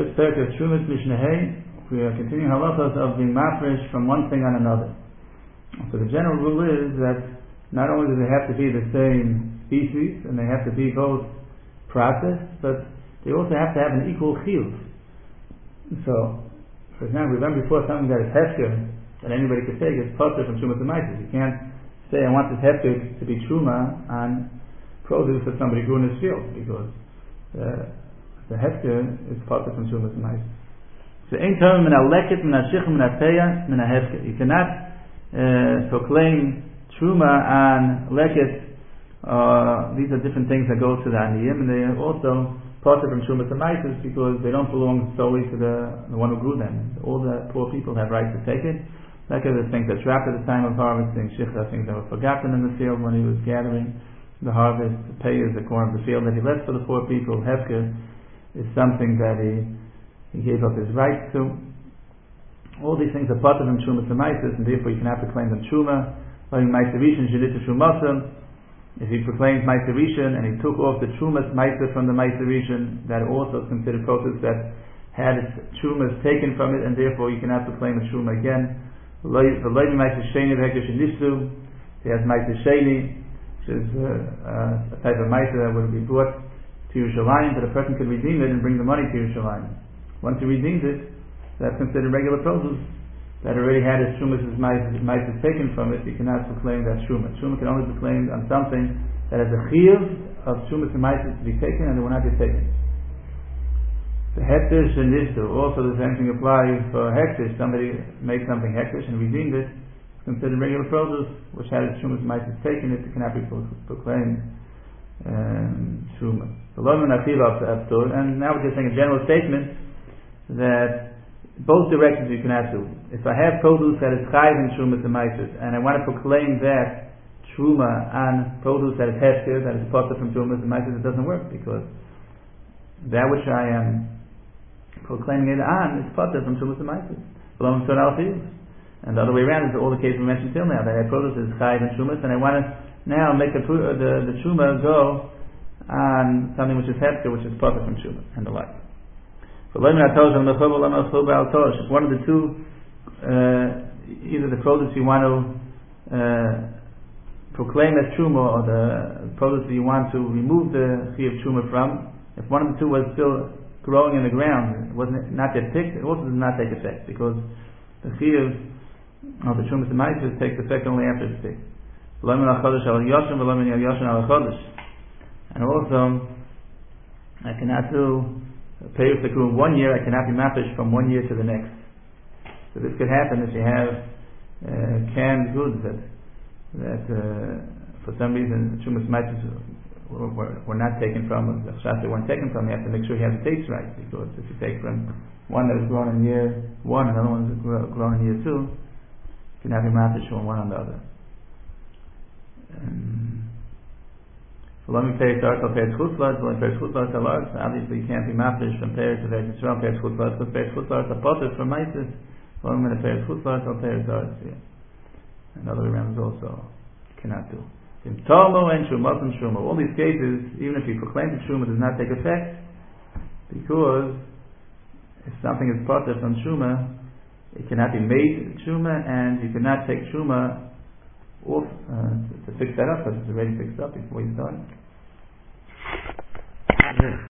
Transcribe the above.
First parak of Trumas Mishnah Hay. We are continuing halachas of being mafresh from one thing on another. So the general rule is that not only do they have to be the same species and they have to be both processed, but they also have to have an equal chiyuv. So, for example, remember before something that is hefker that anybody could take is potter from Trumas and Maises. You can't say I want this hefker to be truma on produce that somebody grew in his field, because the hefker is potter from Trumas and Maises. So, ein term min aleket min ashich min ateya min ahefker. You cannot proclaim truma and leket. These are different things that go to the aniyim, and they are also potter from Trumas and Maises because they don't belong solely to the one who grew them. All the poor people have rights to take it. Like the things that trapped at the time of harvesting, shichta, things that were forgotten in the field when he was gathering the harvest. The pay is the corn of the field that he left for the poor people. Hefker is something that he gave up his rights to. All these things are potter from Trumas and Maises, and therefore you can have to claim them truma. Like Maiser Rishon Shedita Trumasam. If he proclaimed Maiser Rishon and he took off the Trumas Maiser from the Maiser Rishon, that also is considered produce that had its Trumas taken from it, and therefore you cannot proclaim a Truma again. He has Maiser Sheni, which is a type of Maiser that would be brought to Yerushalayim, but a person could redeem it and bring the money to Yerushalayim. Once he redeems it, that's considered regular produce that already had its Trumas Maiser taken from it. You cannot proclaim that Truma. Truma can only be claimed on something that has a chiyuv of Trumas and Maiser to be taken, and it will not be taken. The hektish and niftu, also the same thing applies for hektish. Somebody made something hektish and redeemed it. It's considered regular produce, which had its Trumas and Maiser taken. It cannot be proclaimed Truma. And now we're just saying a general statement that both directions you cannot do. If I have produce that is chayiv in Trumas and Maises, and I want to proclaim that Truma on produce that is hefker, that is potter from Trumas and Maises, it doesn't work, because that which I am proclaiming it on is potter from Trumas and Maises. And the other way around is all the cases we mentioned till now, that I have produce that is chayiv in Trumas, and I want to now make the Truma go on something which is hefker, which is potter from Trumas, and the like. If one of the two, either the produce you want to proclaim as truma, or the produce that you want to remove the chiyuv truma from, if one of the two was still growing in the ground, it wasn't not yet picked, it also does not take effect, because the chiyuv of the trumas and maises takes effect only after it's picked. And also, I cannot do pay if they grew 1 year, I cannot be mafish from 1 year to the next. So this could happen if you have canned goods that for some reason Trumas Maises were not taken from, they weren't taken from. You have to make sure you have the dates right, because if you take from one that was grown in year 1, another one that was grown in year 2, you can have your mafish from one on the other. So let me pay Tarkal Peretz Chutzlatz, let me pay Chutzlatz Alarz. Obviously you can't be mafish from Peretz to Peretz Yisrael, Peretz Chutzlatz, because Peretz Chutzlatz are potter from Maises. Well, I'm going to pay Chutzlatz, I'll pay Alarz here. Another way around is also cannot do. In Talmo and Shumat and Shuma, all these cases, even if you proclaim the Shuma, does not take effect, because if something is potter from Shuma, it cannot be made Shuma, and you cannot take Shuma off to fix that up, because it's already fixed up before you start.